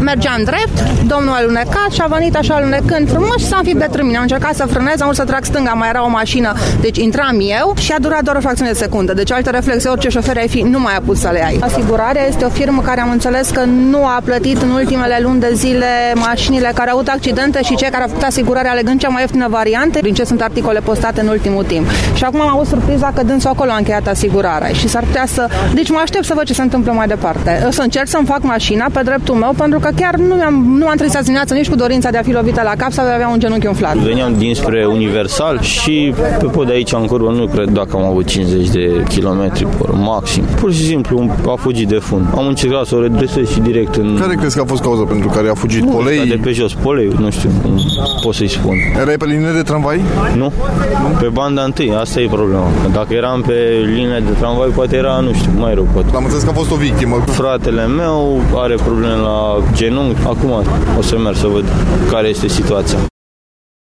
mergea în drept, domnul a alunecat și a venit așa alunecând frumos și s-a înfipt de trâmine. Am încercat să frânez, am vrut să trag stânga, mai era o mașină, deci intram eu și a durat doar o fracțiune de secundă. Deci alte reflexe, orice șofer ai fi, nu mai a putut să le ai. Asigurarea este o firmă care am înțeles că nu a plătit în ultimele luni de zile mașinile care au avut accidente și cei care au făcut asigurarea alegând cea mai ieftină variantă, prin ce sunt articole postate în ultimul timp. Și acum am avut surpriza că dânsul acolo a încheiat asigurarea și s-ar putea să... Deci mă aștept să văd ce se întâmplă mai departe. O să încerc să-mi fac mașina pe dreptul meu, pentru că chiar nu am trezit azi dimineață nici cu dorința de a fi lovită la cap sau de a avea un genunchi umflat. Veneam dinspre Universal și pe pod de aici în curvă nu cred dacă am avut 50 de kilometri pe oră, maxim. Pur și simplu a fugit de fund. Am încercat să o redresez și direct în... Care crezi că a fost cauza pentru care a fugit? Polei? De pe jos, polei, nu știu cum pot să-i spun. Erai pe linie de tramvai? Nu, pe banda întâi, asta e problema. Dacă eram pe linie de tramvai, poate era, nu știu, mai rău poate. Am înțeles că a fost o victimă. Fratele meu are probleme la genunchi. Acum o să merg să văd care este situația.